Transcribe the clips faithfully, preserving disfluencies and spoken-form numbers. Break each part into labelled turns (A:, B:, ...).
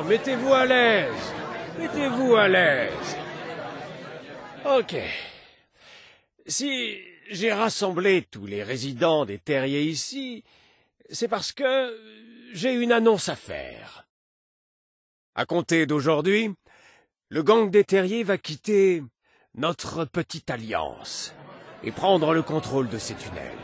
A: mettez-vous à l'aise. Mettez-vous à l'aise. Ok. Si j'ai rassemblé tous les résidents des terriers ici, c'est parce que j'ai une annonce à faire. À compter d'aujourd'hui, le gang des terriers va quitter notre petite alliance et prendre le contrôle de ces tunnels.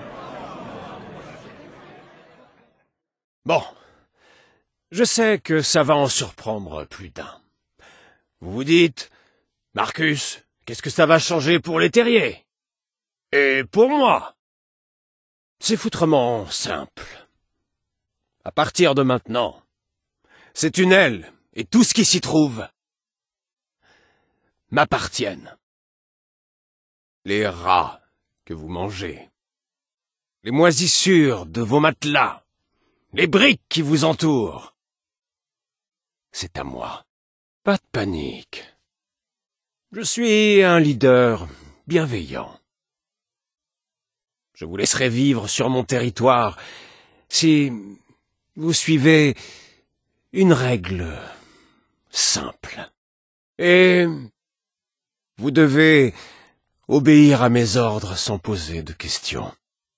A: Bon, je sais que ça va en surprendre plus d'un. Vous vous dites, Marcus, qu'est-ce que ça va changer pour les terriers? Et pour moi? C'est foutrement simple. À partir de maintenant, ces tunnels et tout ce qui s'y trouve m'appartiennent. Les rats que vous mangez, les moisissures de vos matelas, les briques qui vous entourent, c'est à moi. Pas de panique. Je suis un leader bienveillant. Je vous laisserai vivre sur mon territoire si vous suivez une règle simple. Et vous devez obéir à mes ordres sans poser de questions.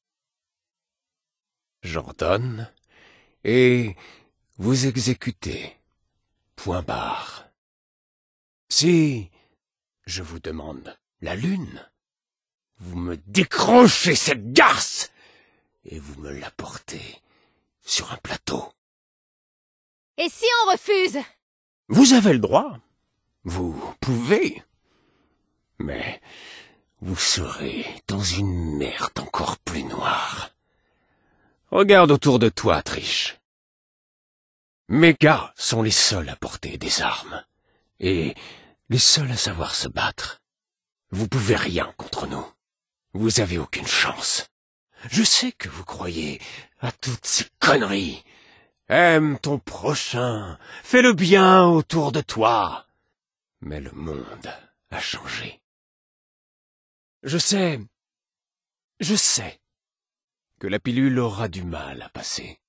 A: J'ordonne et vous exécutez. Point barre. Si je vous demande la lune, vous me décrochez cette garce et vous me l'apportez sur un plateau.
B: Et si on refuse?
A: Vous avez le droit. Vous pouvez. Mais vous serez dans une merde encore plus noire. Regarde autour de toi, Trish. Mes gars sont les seuls à porter des armes. Et les seuls à savoir se battre. Vous pouvez rien contre nous. Vous avez aucune chance. Je sais que vous croyez à toutes ces conneries. Aime ton prochain, fais le bien autour de toi. Mais le monde a changé. Je sais, je sais que la pilule aura du mal à passer.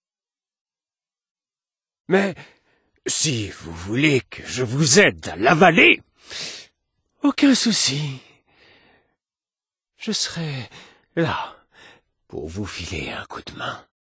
A: Mais si vous voulez que je vous aide à l'avaler, aucun souci. Je serai là pour vous filer un coup de main.